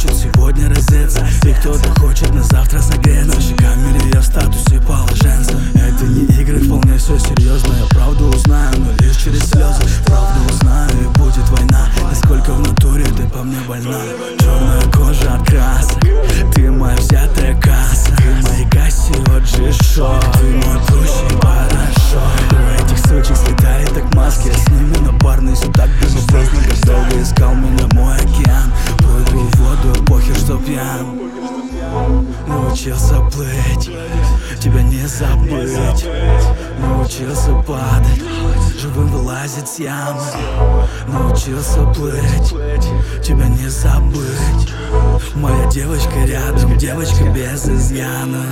хочет сегодня раздеться, и кто-то хочет на завтра согреться. Наши камеры я в статусе положенца. Это не игры, вполне все серьезно. Я правду узнаю, но лишь через слезы. Правду узнаю, и будет война. Насколько в натуре ты по мне больна. Черная кожа от красок, ты моя взятая касса. Ты в моей кассе от G-Show. Ты мой пущий порошок. У этих сучек слетали так маски. Я с ними на барной все так безусловно. Как долго искал меня мой океан. Прыгаю в воду, похер, что пьян. Научился плыть, тебя не забыть. Научился падать, живым вылазить с ямы. Научился плыть, тебя не забыть. Моя девочка рядом, девочка без изъяна.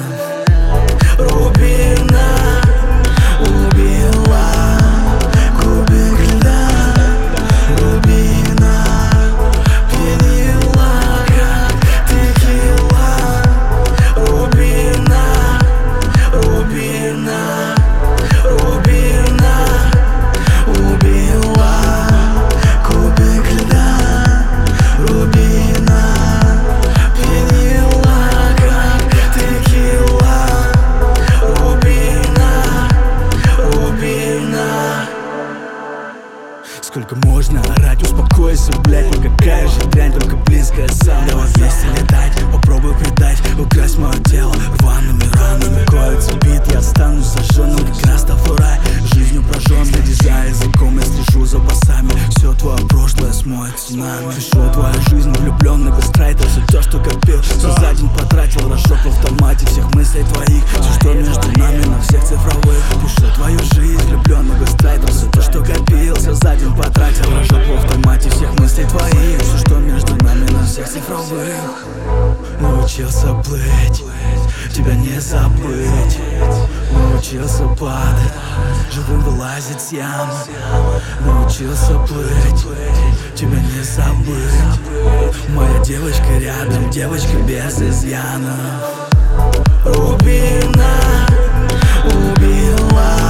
Рубина убила кубик льда. Рубина пьянила, как текила. Рубина, Рубина, Рубина убила кубик льда. Рубина пьянила, как текила. Рубина, Рубина. Сколько можно орать, успокойся, блять. Ну какая же дрянь, только близкая сам. Давай вместе летать, попробуй предать. Украсть мое тело рваными ранами. Коется бит, я останусь зажженным, как Растафарай. Жизнью прожжен, следи за языком, я слежу за басами. Все твое прошлое смоет цунами. Пишу твою жизнь, влюбленный гастрайтер. Все то, что копил, все за день потратил. Рожок в автомате всех мыслей твоих. Все, что между нами, на всех цифровых. Пишу твою жизнь, влюбленный гастрайтер. Все то, что копил, все за день потратил. Рожок в автомате всех мыслей твоих. Все, что между нами, на всех цифровых. Научился плыть, тебя не забыть. Научился падать, живым вылазить с ямы. Научился плыть, тебя не забыть. Моя девочка рядом, девочка без изъяна. Рубина убила